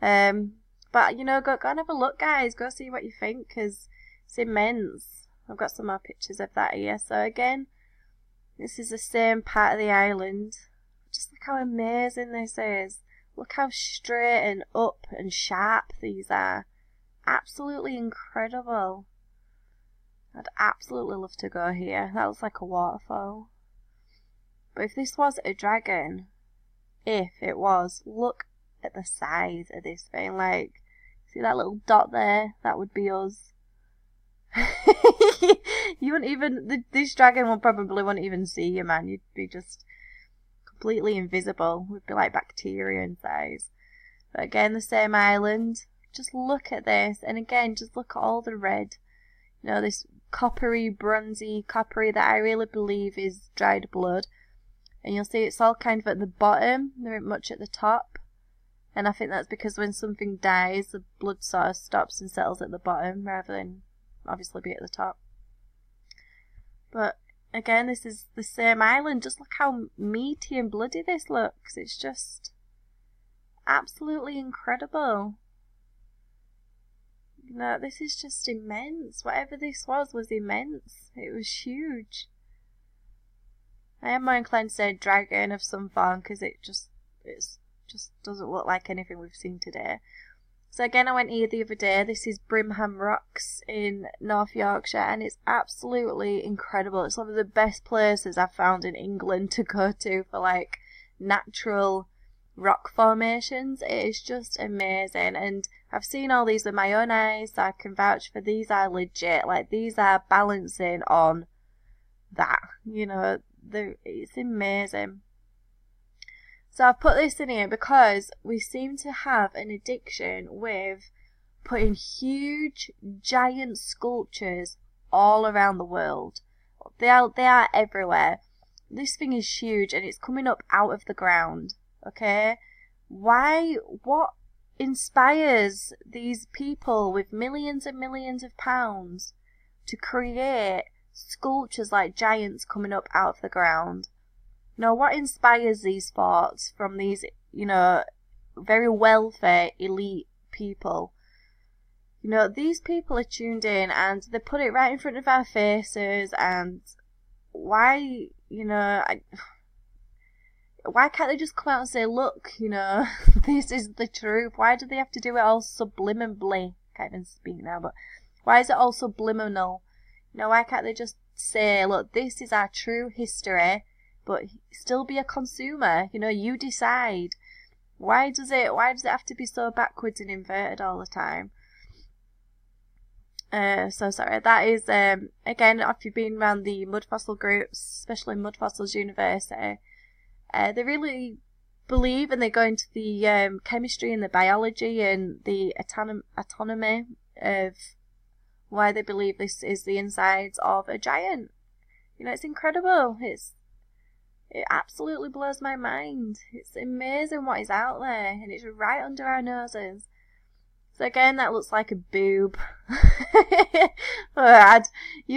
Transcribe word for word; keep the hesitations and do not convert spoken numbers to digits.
Um, but, you know, go, go and have a look, guys. Go see what you think, because it's immense. I've got some more pictures of that here. So, again, this is the same part of the island. Just look how amazing this is. Look how straight and up and sharp these are. Absolutely incredible. I'd absolutely love to go here. That looks like a waterfall. But if this was a dragon, if it was, look at the size of this thing. Like, see that little dot there? That would be us. You wouldn't even, this dragon will probably wouldn't even see you, man. You'd be just completely invisible. We'd be like bacteria in size. But again, the same island. Just look at this, and again, just look at all the red. You know, this coppery, bronzy, coppery that I really believe is dried blood. And you'll see it's all kind of at the bottom, there isn't much at the top. And I think that's because when something dies, the blood sort of stops and settles at the bottom, rather than obviously be at the top. But again, this is the same island. Just look how meaty and bloody this looks. It's just absolutely incredible. You know, this is just immense. Whatever this was, was immense. It was huge. I am more inclined to say dragon of some form, because it just it's just doesn't look like anything we've seen today. So again, I went here the other day. This is Brimham Rocks in North Yorkshire, and it's absolutely incredible. It's one of the best places I've found in England to go to for like natural rock formations. It is just amazing, and I've seen all these with my own eyes, so I can vouch for these are legit. Like, these are balancing on that, you know. It's amazing. So I've put this in here because we seem to have an addiction with putting huge, giant sculptures all around the world. They are, they are everywhere. This thing is huge, and it's coming up out of the ground. Okay? Why? What inspires these people with millions and millions of pounds to create sculptures like giants coming up out of the ground? You know, what inspires these thoughts from these, you know, very wealthy, elite people? You know, these people are tuned in, and they put it right in front of our faces, and why, you know, I, why can't they just come out and say, look, you know, this is the truth? Why do they have to do it all subliminally? Can't even speak now, but why is it all subliminal? You know, why can't they just say, look, this is our true history, but still be a consumer? You know, you decide. Why does it, why does it have to be so backwards and inverted all the time? Uh, so sorry, that is, um, again, if you've been around the mud fossil groups, especially Mud Fossils University, uh, they really believe, and they go into the um, chemistry and the biology and the autonom- autonomy of why they believe this is the insides of a giant. You know, it's incredible. It's It absolutely blows my mind. It's amazing what is out there, and it's right under our noses. So again, that looks like a boob. I'd, you